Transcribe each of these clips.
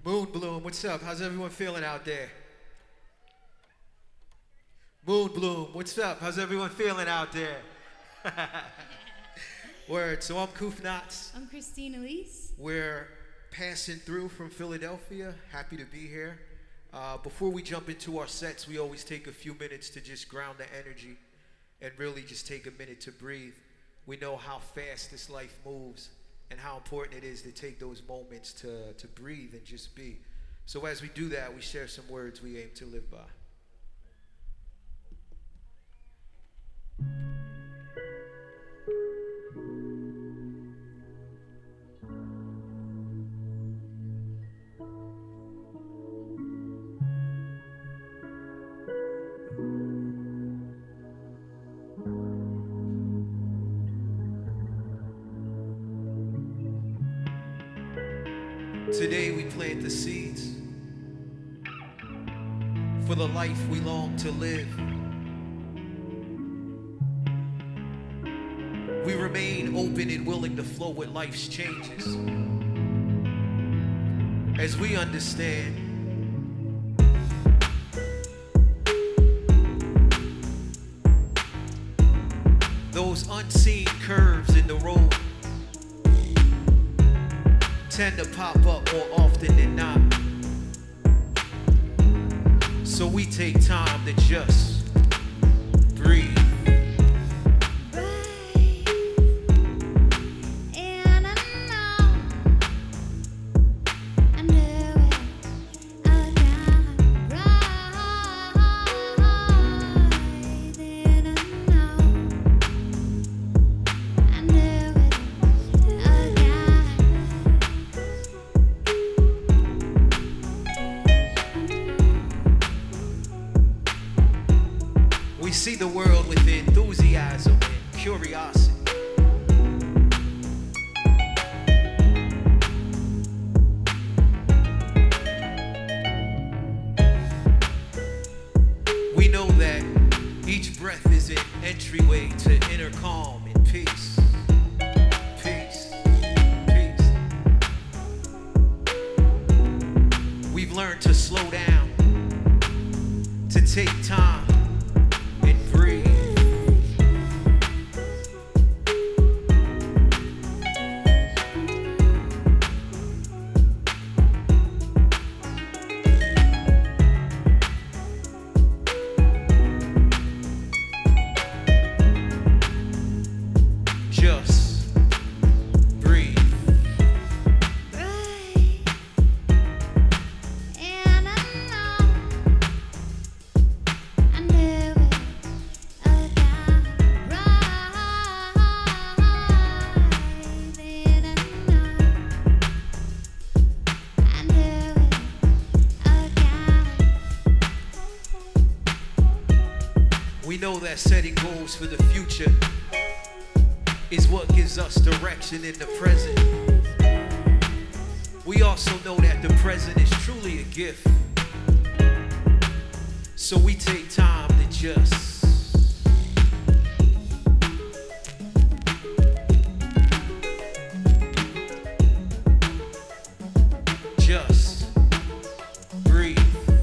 Moon Bloom, what's up? How's everyone feeling out there? Moon Bloom, what's up? How's everyone feeling out there? Word, so I'm Koof Knots. I'm Christine Elise. We're passing through from Philadelphia. Happy to be here. Before we jump into our sets, we always take a few minutes to just ground the energy and really just take a minute to breathe. We know how fast this life moves and how important it is to take those moments to breathe and just be. So as we do that, we share some words we aim to live by. Today we plant the seeds for the life we long to live. We remain open and willing to flow with life's changes as we understand those unseen curves in the road tend to pop up more often than not. So we take time to just breathe. We see the world with enthusiasm and curiosity. We know that each breath is an entryway to inner calm and peace. Peace. Peace. We've learned to slow down, to take time, and breathe. Just breathe. We know that setting goals for the future is what gives us direction in the present. We also know that the present is truly a gift. So we take time to just breathe.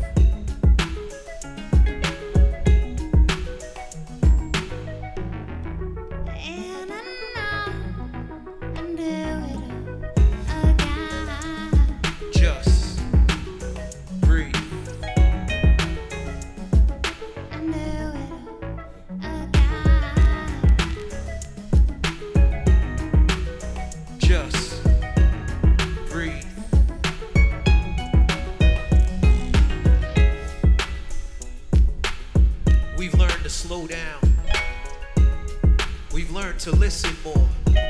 Just breathe. Just breathe. We've learned to slow down. We've learned to listen more.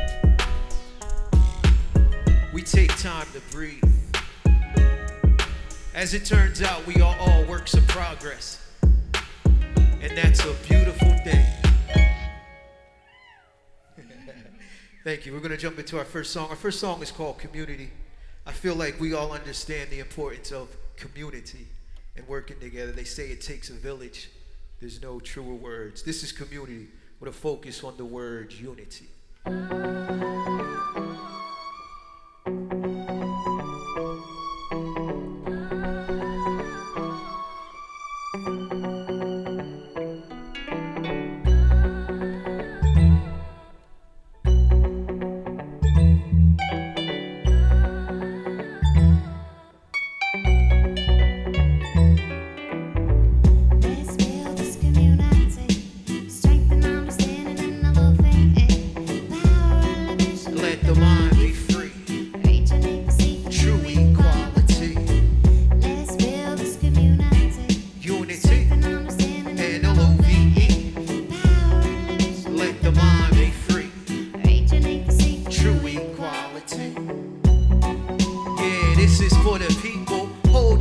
We take time to breathe. As it turns out, we are all works of progress. And that's a beautiful thing. Thank you. We're going to jump into our first song. Our first song is called Community. I feel like we all understand the importance of community and working together. They say it takes a village. There's no truer words. This is Community with a focus on the word unity.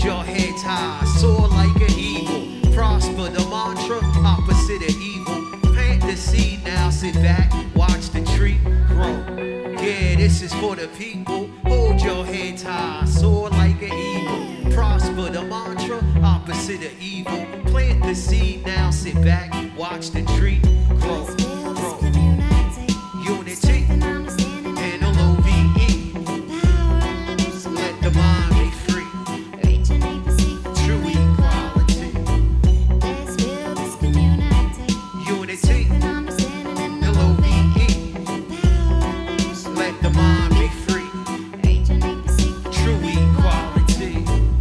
Hold your heads high, soar like an eagle. Prosper the mantra, opposite of evil. Plant the seed now, sit back, watch the tree grow. Yeah, this is for the people. Hold your heads high, soar like an eagle. Prosper the mantra, opposite of evil. Plant the seed now, sit back, watch the tree grow. Unity and L-O-V-E. Let the mind be free. True equality. Unity and L-O-V-E. Let the mind be free. True equality.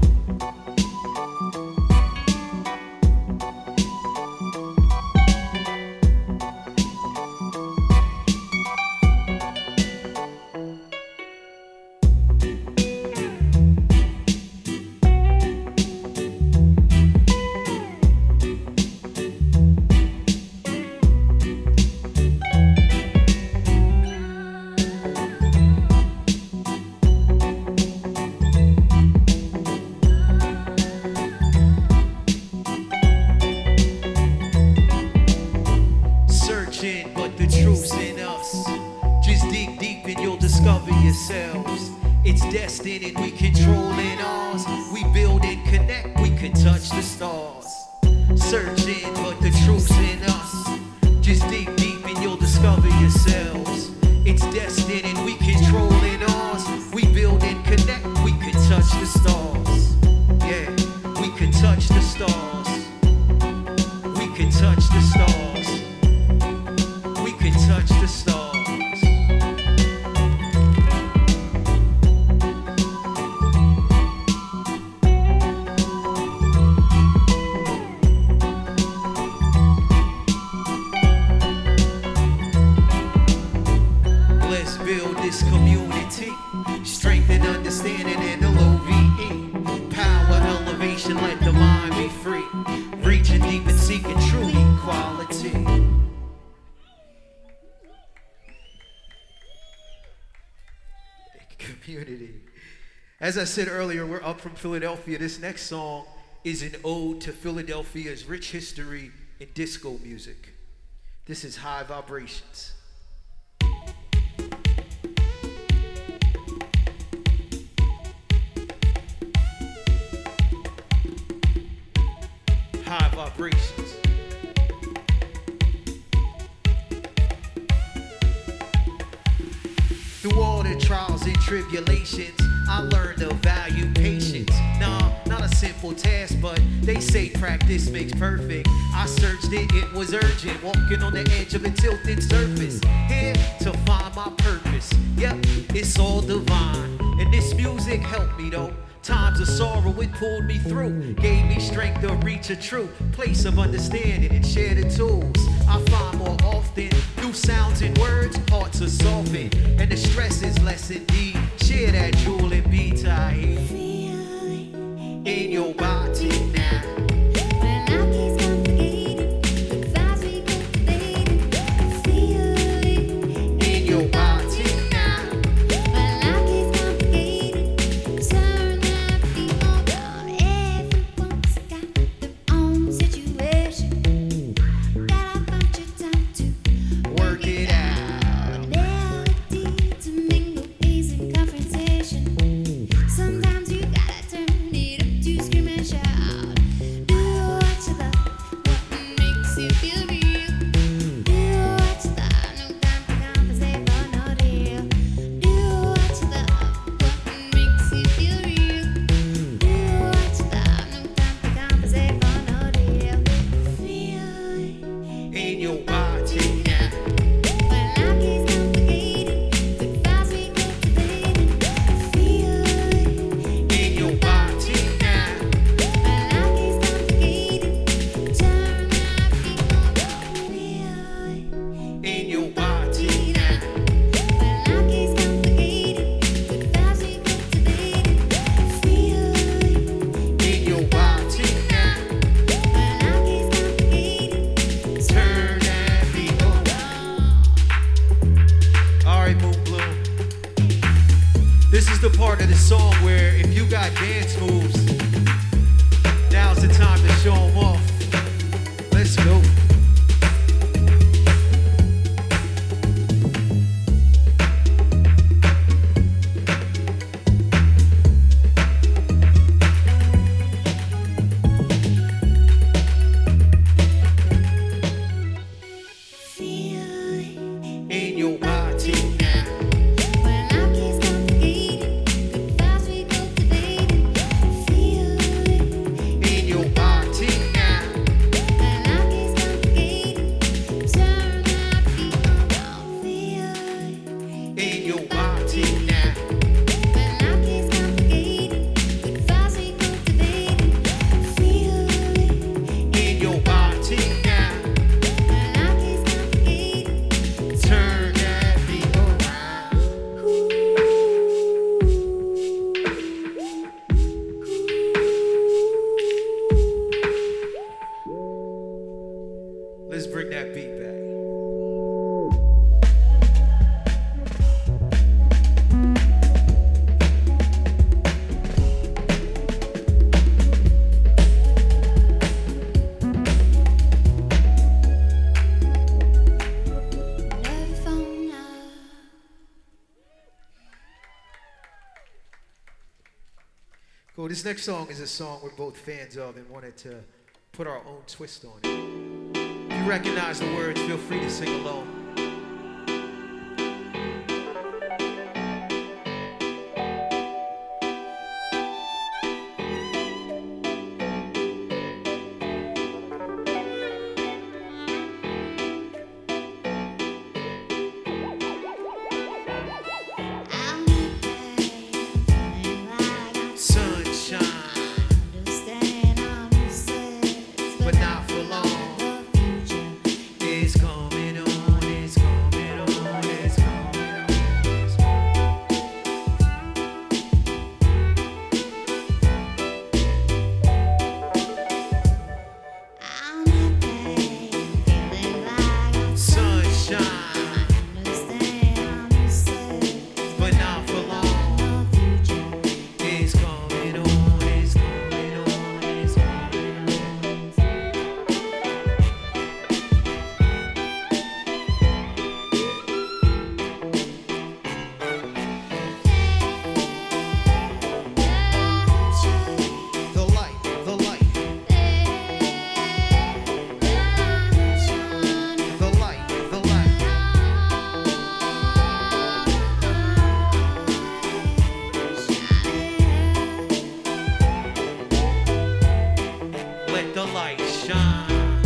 Searching, but the truth's in us. Just dig deep and you'll discover yourselves. It's destined and we controlling ours. We build and connect, we can touch the stars. Searching, but the truth's in us. Just dig deep and you'll discover yourselves. It's destined and we controlling ours. We build and connect, we can touch the stars. Yeah, we can touch the stars. We can touch the stars. We can touch the stars. Let's build this community. Strength and understanding and L-O-V-E. Power, elevation, let the mind be free. Reaching deep and seeking true equality. Community. As I said earlier, we're up from Philadelphia. This next song is an ode to Philadelphia's rich history in disco music. This is High Vibrations. High Vibrations. Through all the trials and tribulations, I learned to value patience. Nah, not a simple task, but they say practice makes perfect. I searched it, it was urgent. Walking on the edge of a tilted surface. Here to find my purpose. Yep, it's all divine. And this music helped me though. Times of sorrow, it pulled me through. Gave me strength to reach a true place of understanding and share the tools. I find more often through sounds and words, hearts are softened. And the stress is less indeed. Share that jewel and be tied in your body now. In your body now. Work it out. Sometimes you show 'em off. Let's go. In your body now. When our kids complicated, good vibes we cultivated. Feel it. In your body now. When our kids complicated, turn that beat around. Feel it. In your body now. When our kids complicated, good vibes we cultivated. Feel it. In your body now. When our kids complicated, Turn that beat around. Let's bring that beat back. never found out. Cool. This next song is a song we're both fans of and wanted to put our own twist on it. If you recognize the words, feel free to sing along. I'm feeling like I'm Sunshine, understand I'm obsessed, but not for long. the future. It's coming on, it's coming on, it's coming on. I'm happy, feeling like I'm Sunshine, understand I'm obsessed, but not for long. the future. It's coming on, it's coming on, it's coming on. The light, the light, the light, the light. Let the light shine.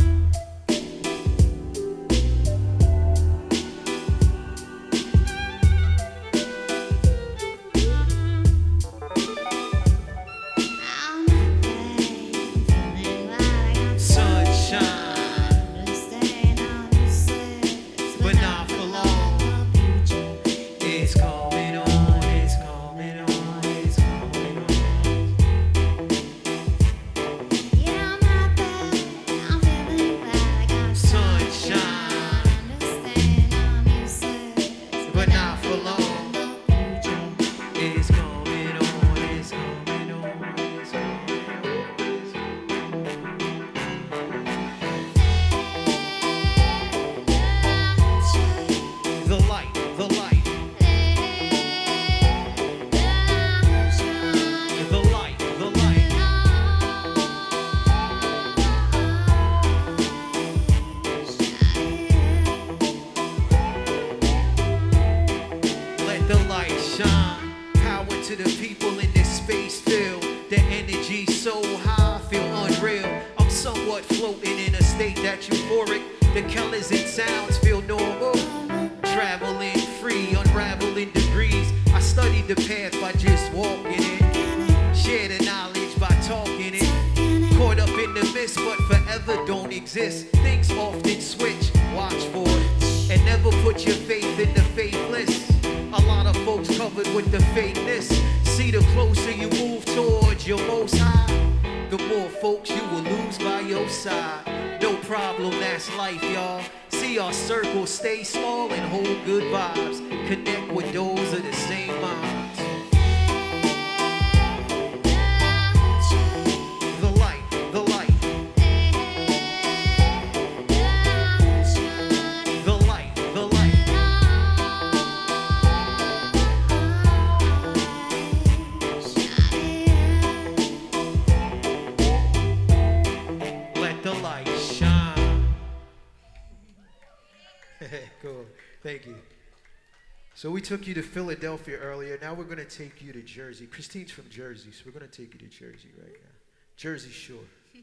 I'm happy, feeling like I'm Sunshine, understand I'm obsessed, but not for long. the future. It's coming on, it's coming on, it's coming on. Yeah, I'm happy, I'm feeling like I'm Sunshine, understand I'm obsessed, but not for long. the future. It's coming on, it's coming on, it's coming on, it's the light, the light, the light, the light. Let the light shine. Power to the people in this space. Feel the energy so high, feel unreal. I'm somewhat floating in a state that's euphoric. The colors and sounds feel normal. Traveling free, unraveling degrees. I studied the path by just walking it. Share the knowledge by talking it. Caught up in the mist, but forever don't exist. Things often switch, watch for it. And never put your faith in the faithless. A lot of folks covered with the fakeness. See, the closer you move towards your most high, the more folks you will lose by your side. No problem, that's life, y'all. See our circle stay small and hold good vibes. Connect with those of the same minds. The light, the light, Thank you. So we took you to Philadelphia earlier. Now we're going to take you to Jersey. Christine's from Jersey, so we're going to take you to Jersey right now. Jersey Shore.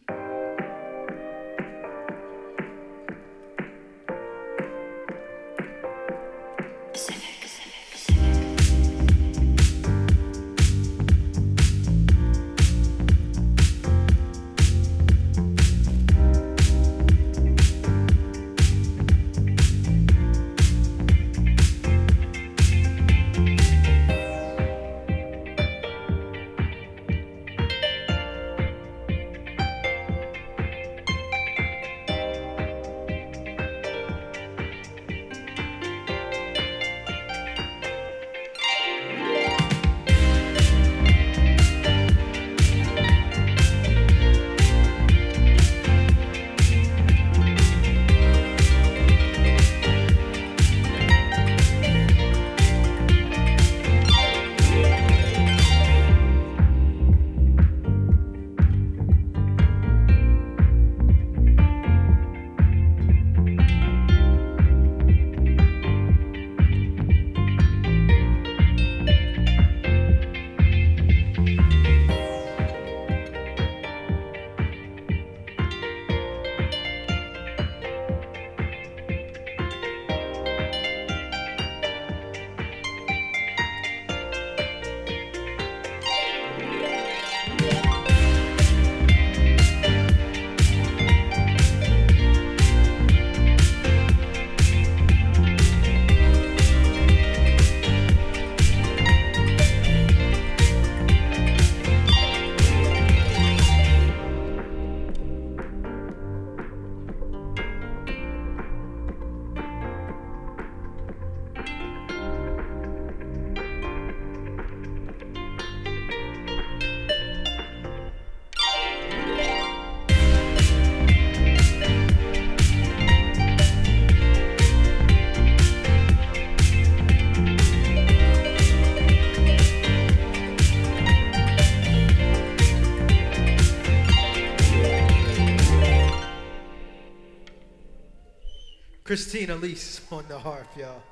Christine Elise on the harp, y'all.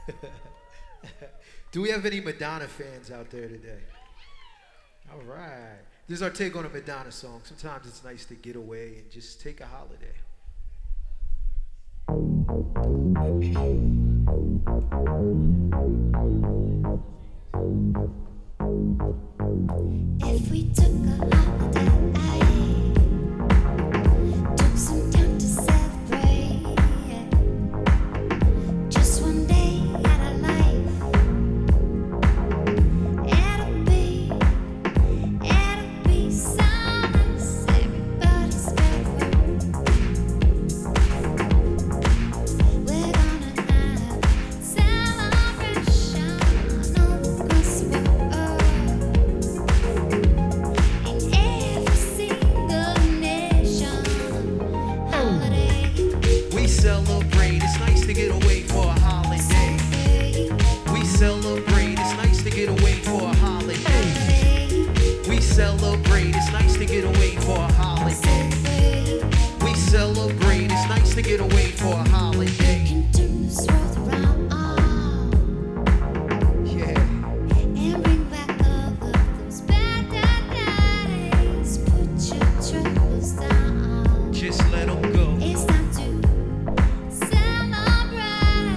Do we have any Madonna fans out there today? All right. This is our take on a Madonna song. Sometimes it's nice to get away and just take a holiday. If we took a holiday, took some time to celebrate, just one day at a life, it'll be so nice, everybody's favorite. We're gonna have celebration all across the world. In every single nation, holiday, We celebrate. It's nice to get away for a holiday. We celebrate. It's nice to get away for a holiday. We celebrate. It's nice to get away for a holiday. We celebrate. It's nice to get away for a holiday. can turn this world around, Yeah. and bring back all of those bad days. Put your troubles down. Just let them go. It's time to celebrate.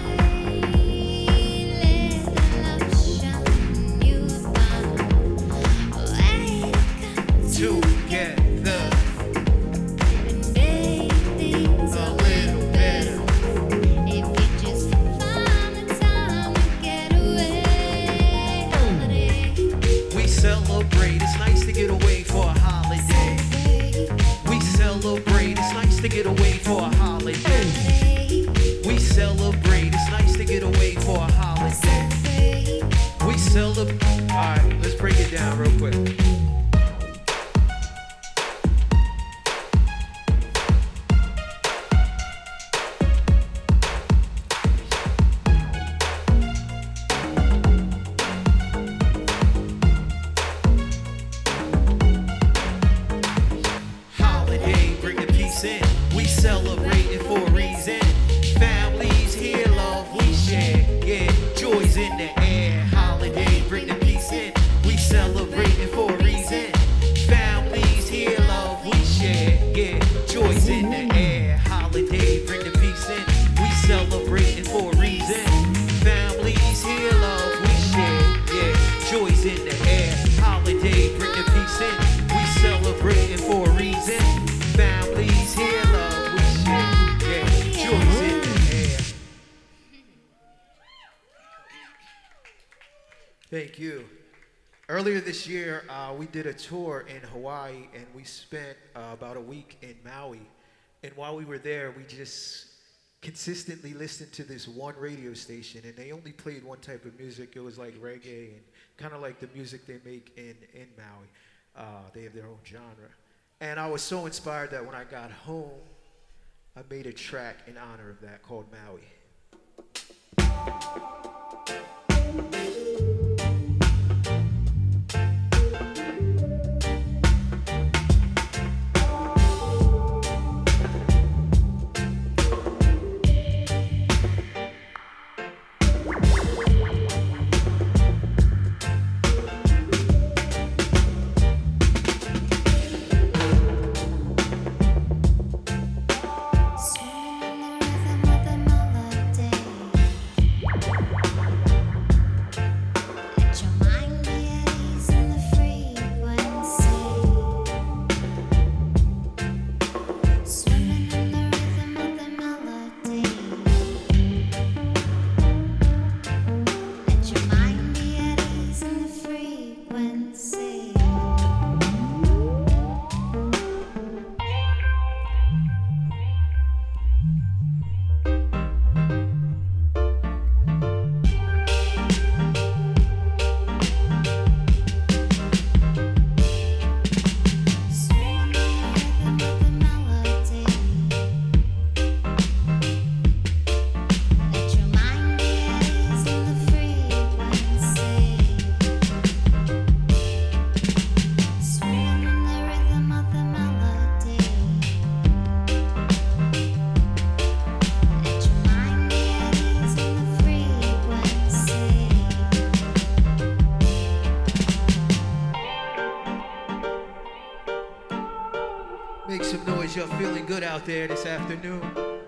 Let the love shine. You will find a way to come Together and make things a little better. if you just find the time to get away. Holiday, We celebrate. It's nice to get away for a holiday. We celebrate. It's nice to get away for a holiday. We celebrate. It's nice to get away for a holiday. We celebrate. All right, let's break it down real quick. Thank you. Earlier this year, we did a tour in Hawaii, and we spent about a week in Maui. And while we were there, we just consistently listened to this one radio station, and they only played one type of music. It was like reggae and kind of like the music they make in Maui. They have their own genre. And I was so inspired that when I got home, I made a track in honor of that called Maui. Make some noise, y'all feeling good out there this afternoon.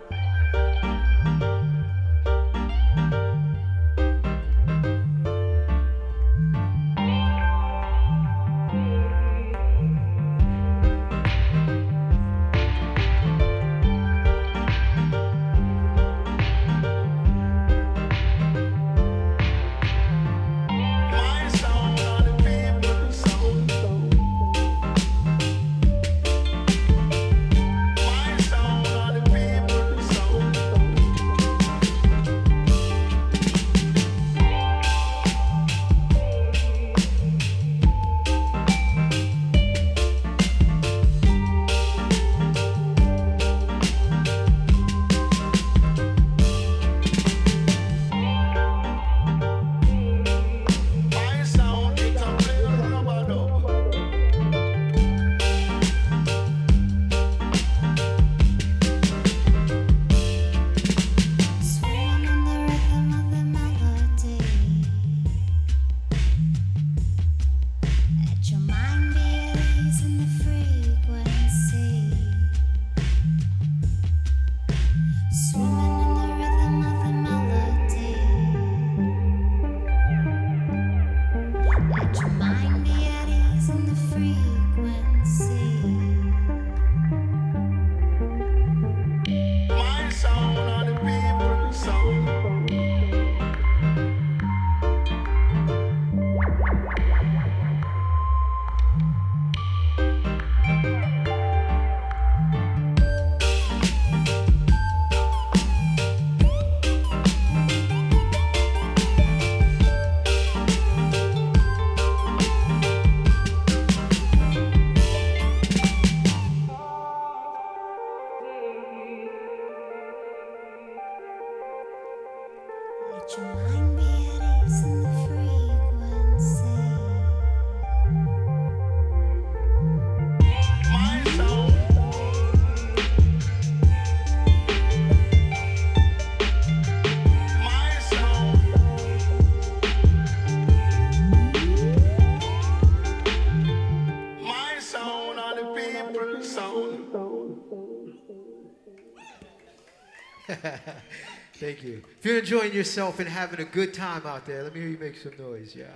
Thank you. If you're enjoying yourself and having a good time out there, let me hear you make some noise. Yeah.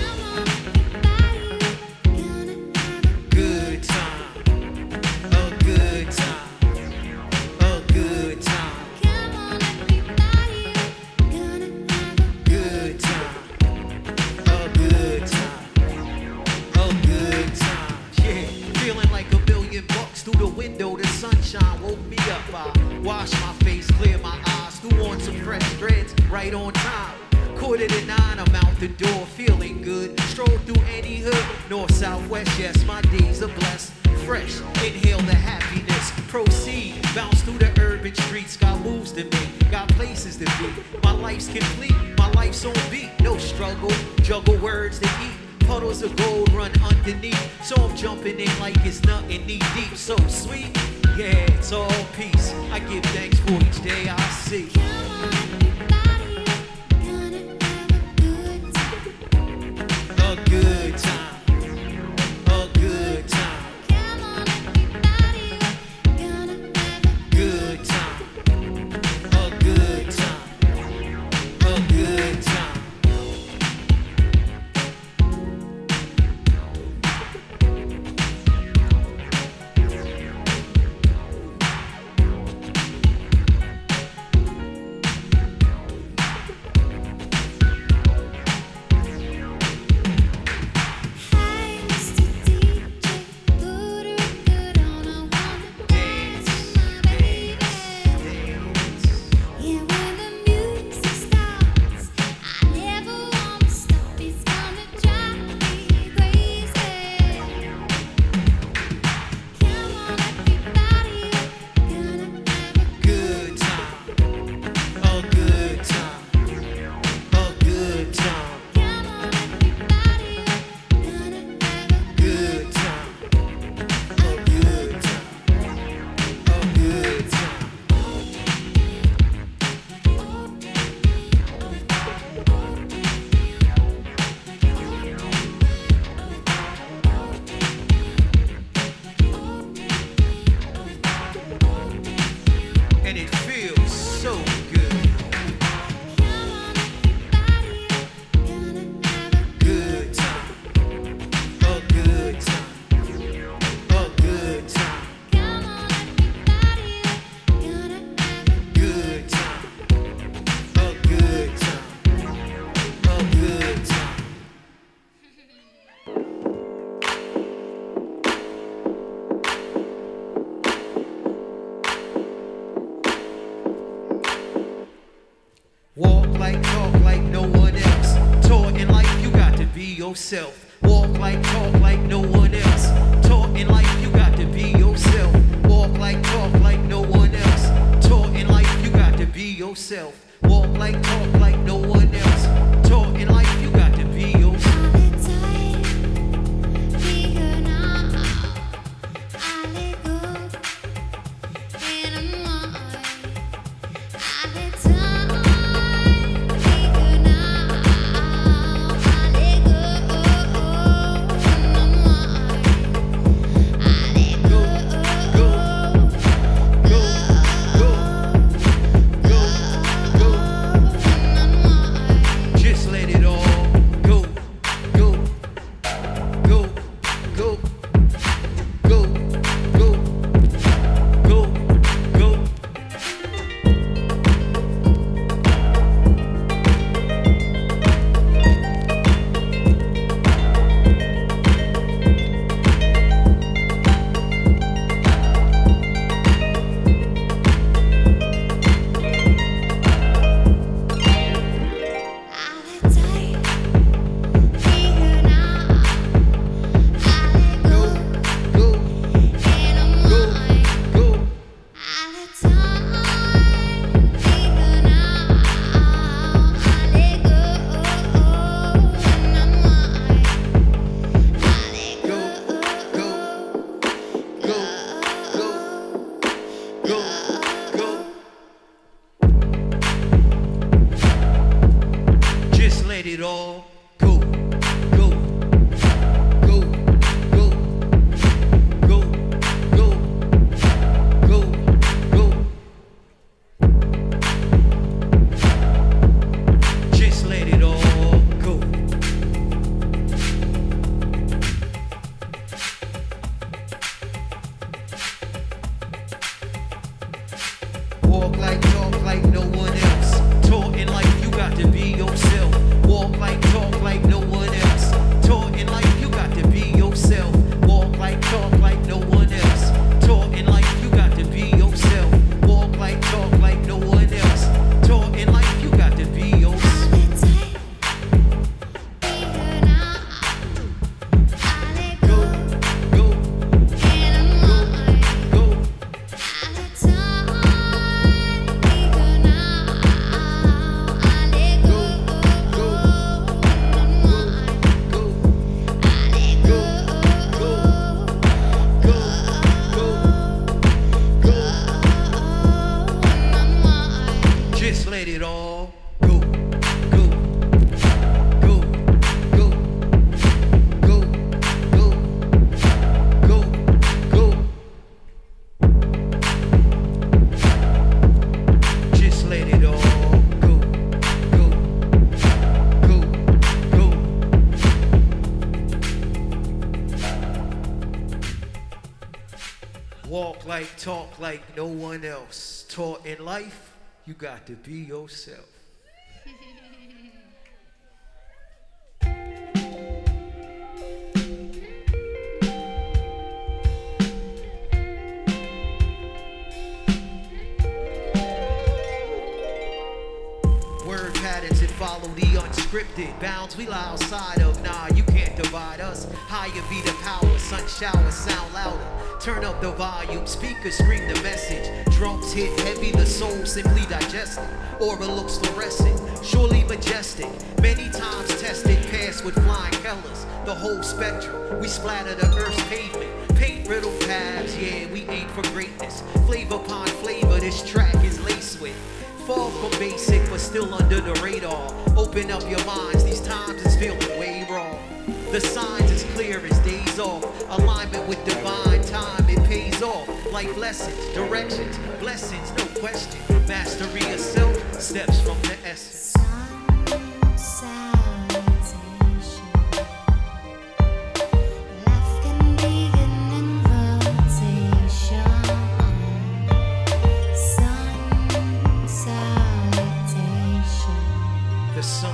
Good time. A good threads right on time. 8:45, I'm out the door, feeling good. Stroll through any hood, north, south, west. Yes, my days are blessed. Fresh, inhale the happiness. Proceed, bounce through the urban streets. Got moves to make, got places to be. My life's complete, my life's on beat. No struggle, juggle words to eat. Puddles of gold run underneath. So I'm jumping in like it's nothing knee deep. So sweet, yeah, it's all peace. I give thanks for each day I see. A good time, a good time, good time, a good time, a good time. And it feels so good. Good time, a good time, a good time, good time, a good time, a good time. Walk like, talk like no one else. Talk in life, you got to be yourself. Walk like, talk like no one else. Talk in life, you got to be yourself. Walk like, talk like no one else. Talk in life, you got to be yourself. Walk like, talk like no one else. Talk in life, you got to be yourself. Let it all go, go, go, go, go, go, go, go. Just let it all go. Walk like, talk like no one else. Talk in life, you got to be yourself. Walk like, talk Just let it all go, go, go, go, go, go, go, go. Just let it all go, go, go, go. Walk like, talk like no one else. Taught in life, you got to be yourself. Word patterns that follow the unscripted bounds we lie outside of. Nah, you can't divide us. Higher be the power, sun shower sound louder. Turn up the volume, speakers scream the message. Drums hit heavy, the soul simply digested. Aura looks fluorescent, surely majestic. Many times tested, passed with flying colors. The whole spectrum, we splatter the earth's pavement. Paint riddle paths, yeah, we aim for greatness. Flavor upon flavor, this track is laced with. Fall from basic, but still under the radar. Open up your minds, these times is feeling way wrong. The signs is clear as days off. Alignment with divine time, it pays off. Life lessons, directions, blessings, no question. Mastery of self, steps from the essence. The sun.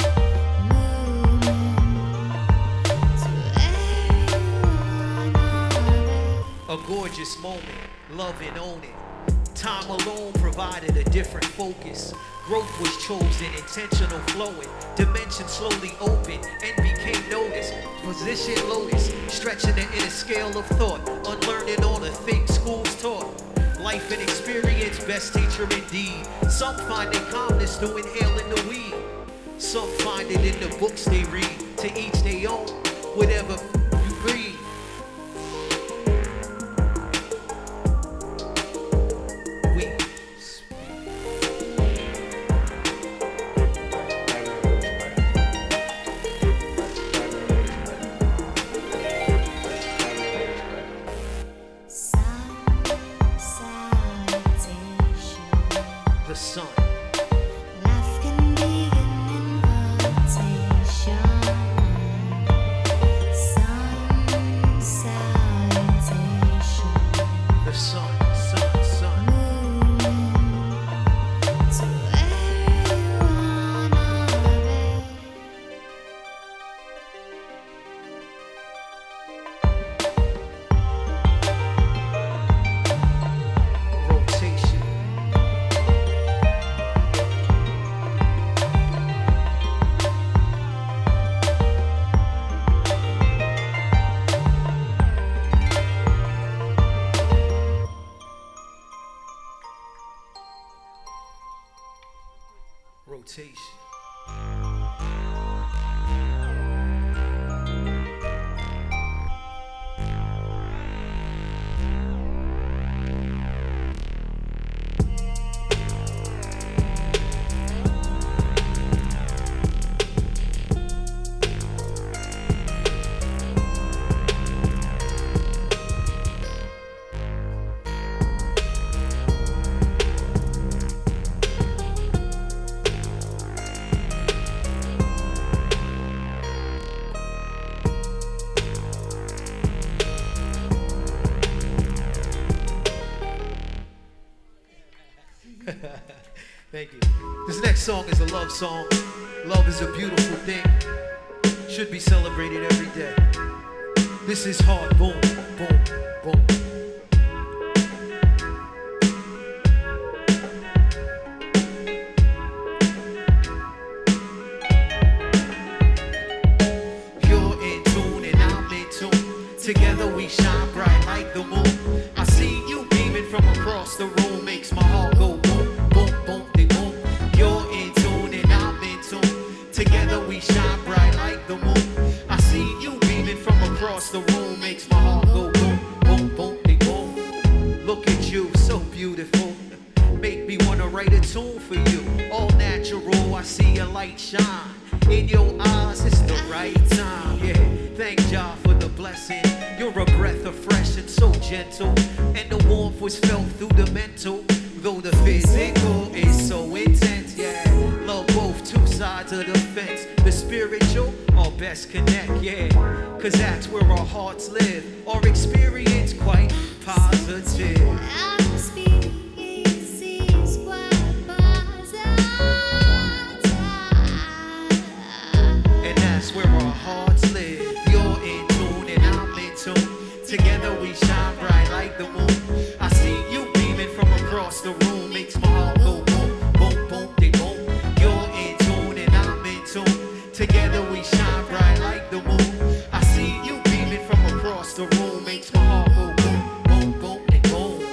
A gorgeous moment, love and own it. Time alone provided a different focus. Growth was chosen, intentional flowing. Dimension slowly opened and became noticed. Position lotus, stretching the inner scale of thought. Unlearning all the things schools taught. Life and experience, best teacher indeed. Some find their calmness through inhaling the weed. Some find it in the books they read. To each their own, whatever you breathe. The sun. Life can be an invitation. Sun salutation. The sun, sun, sun. Moving to everyone on the way. Rotation. Rotation. Thank you. This next song is a love song. Love is a beautiful thing. Should be celebrated every day. This is hard. Boom, boom, boom. You're in tune and I'm in tune. Together we shine bright like the moon. I see you beaming from across the room. Makes my heart go boom, boom, boom, de boom. You're in tune and I'm in tune. Together we shine bright like the moon. I see you beaming from across the room. Makes my heart go boom, boom, boom. roll, I see a light shine. In your eyes, it's the right time. Yeah, thank God for the blessing. You're a breath of fresh and so gentle. And the warmth was felt through the mental. Though the physical is so intense, yeah. Love both two sides of the fence. The spiritual, our best connect, yeah. Cause that's where our hearts live. Our experience quite positive. And that's where our hearts live. You're in tune and I'm in tune. Together we shine bright like the moon. I see you beaming from across the room. Makes my heart go boom, boom, boom, they boom. You're in tune and I'm in tune. Together we shine bright like the moon. I see you beaming from across the room. Makes my heart go boom, boom, boom, they boom.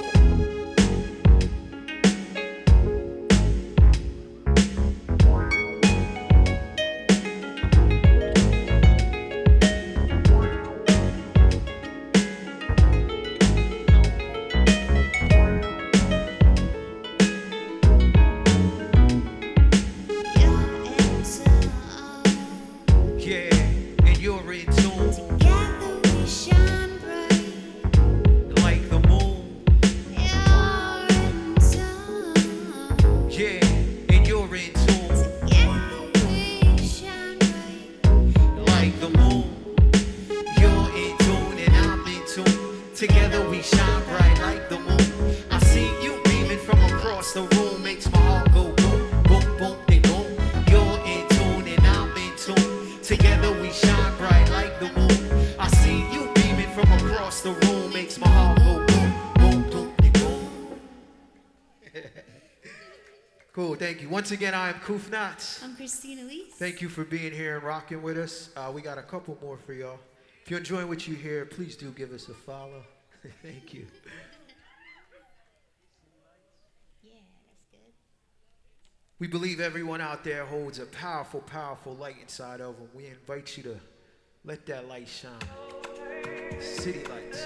Yeah, and you're in tune like the moon. Yeah, and you're in tune like the moon. You're in tune and I'm in tune. Together we shine bright like the moon. I see you beaming from across the room. Makes my heart go boom, boom, boom, they boom. You're in tune and I'm in tune. Together we shine bright like the moon. I see you beaming from across the room. Makes my heart go boom, boom, boom, they boom. Cool, thank you. Once again, I am Kufnats. I'm Christina Lee. Thank you for being here and rocking with us. We got a couple more for y'all. If you're enjoying what you hear, please do give us a follow. Thank you. Yeah, that's good. We believe everyone out there holds a powerful, powerful light inside of them. We invite you to let that light shine. City Lights.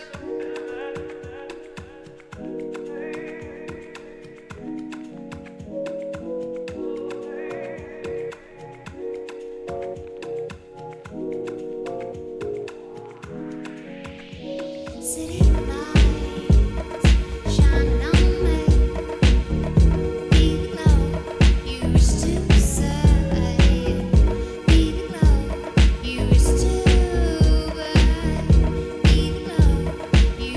City lights shining on me. Be low, you used to say. Be low, you used to. Be low, you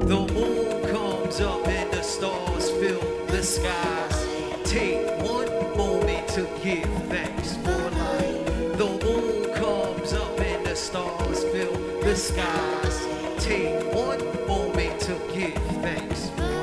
The moon comes up and the stars fill the skies. Take one moment to give thanks for life. The moon comes up and the stars fill the skies. Take one moment to give thanks for life.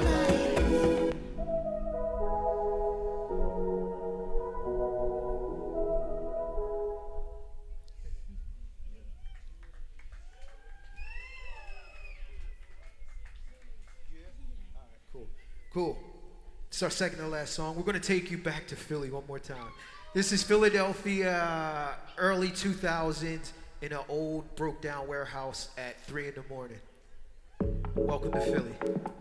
Cool. It's our second to last song. We're going to take you back to Philly one more time. This is Philadelphia, early 2000s, in an old broke down warehouse at 3 in the morning. Welcome to Philly.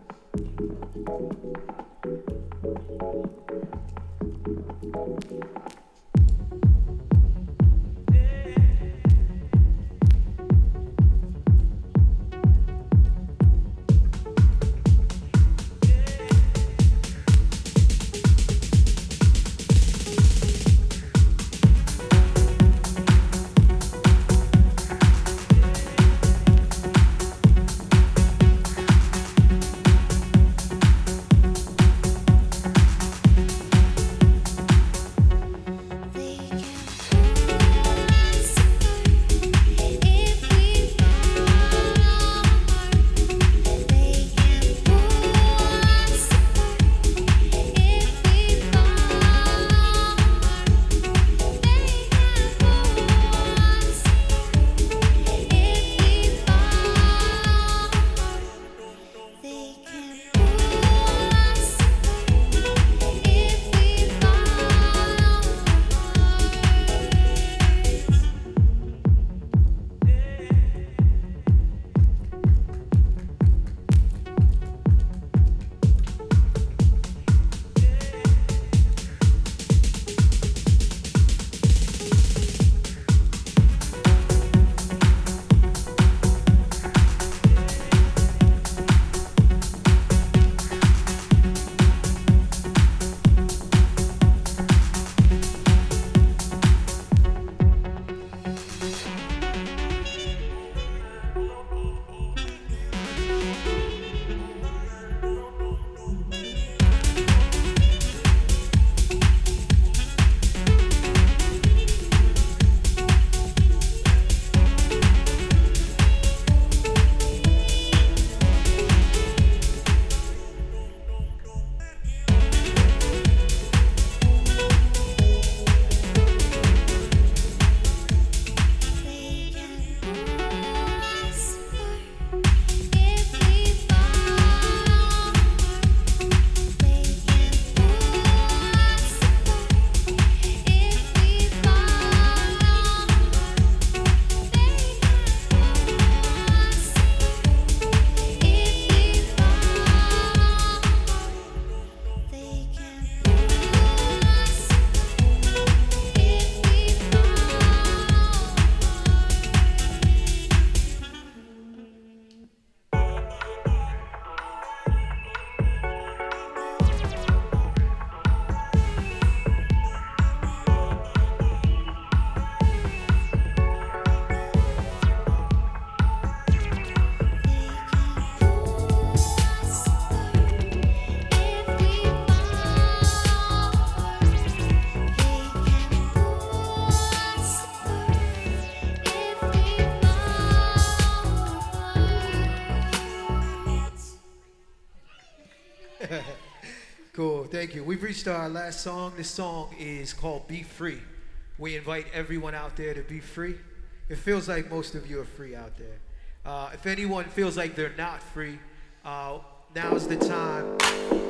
Cool, thank you. We've reached our last song. This song is called Be Free. We invite everyone out there to be free. It feels like most of you are free out there. If anyone feels like they're not free, now's the time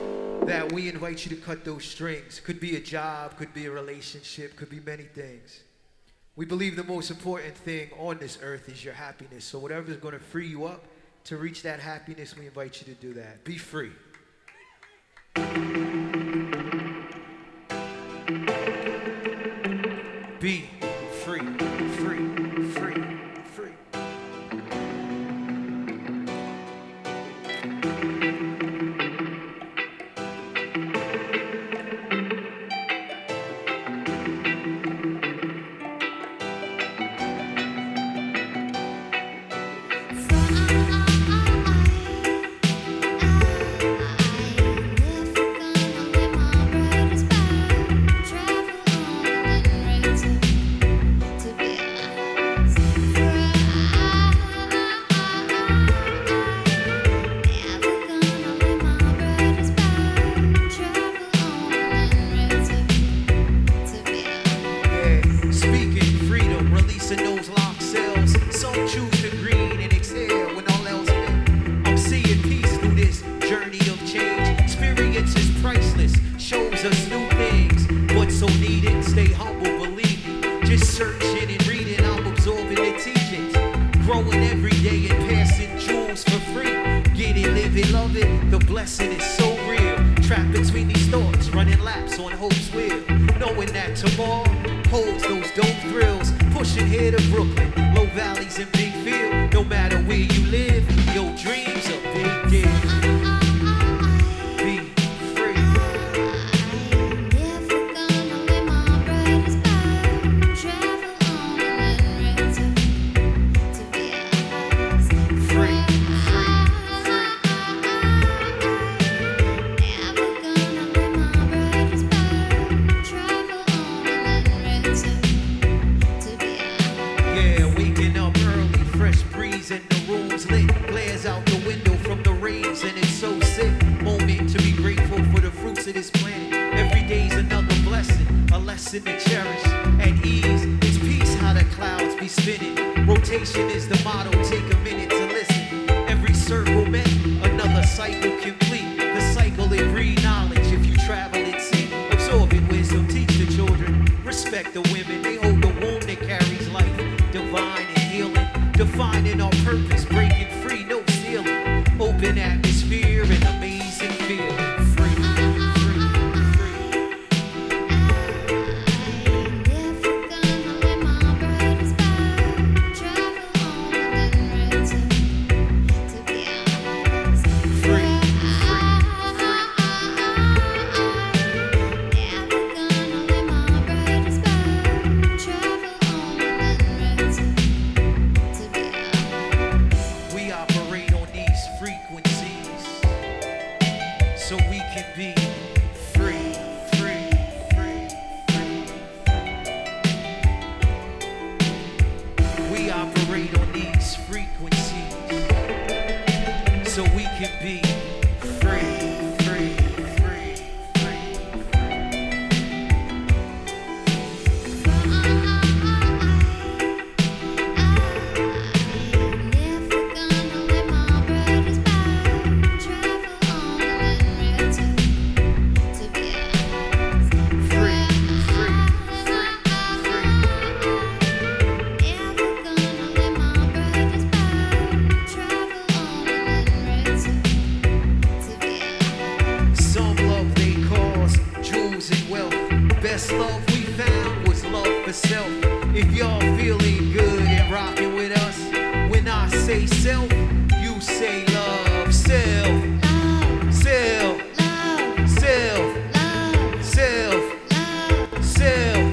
that we invite you to cut those strings. Could be a job, could be a relationship, could be many things. We believe the most important thing on this earth is your happiness. So whatever is going to free you up to reach that happiness, we invite you to do that. Be free. Be free, free, free, free. love it, the blessing is so real. Trapped between these thoughts, running laps on hope's wheel. Knowing that tomorrow holds those dope thrills. Pushing here to Brooklyn, low valleys and big field. No matter where you live, your dreams a big deal. Be free. Never gonna let my burdens burn. Travel on and return to be ours. Free, free, Never gonna let my burdens burn. Travel on and return to be ours. Yeah, waking up early, fresh breeze and the room's lit. Glares out the window from the rains and it's so sick. Moment to be grateful for the fruits of this planet. Every day's another blessing, a lesson to cherish. At ease, it's peace how the clouds be spinning. Rotation is the motto, take a minute to listen. Every circle met, another cycle complete. The cycle it breed knowledge if you travel and see. Absorbing wisdom, teach the children. Respect the women, they hold the womb that carries life. Divine and healing, defining our purpose, breaking free, no ceiling. Open atmosphere and amazing feel. Free, free, free. Never gonna let my burdens burn. Travel on and return to be ours. Free, Never gonna let my burdens burn. Travel on and return to be ours. We operate on these frequencies so we can be free, free, free, free. We operate on these frequencies so we can be free, free, free, free. Never gonna let my burdens burn. Travel on and return to be ours. Free, free, free, free. Never gonna let my burdens burn. Travel on and return to be ours. Some love they cause jewels and wealth. Best love we found was love for self. If y'all feeling good and rocking with us, when I say self, you say love. Self, Love, self, love, self, love, self, love. self.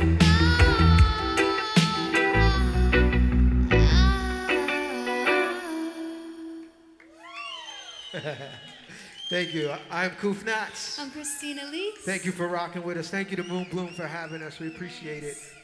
Thank you. I'm Koof Knots. I'm Christina Lee. Thank you for rocking with us. Thank you to Moon Bloom for having us. We appreciate it.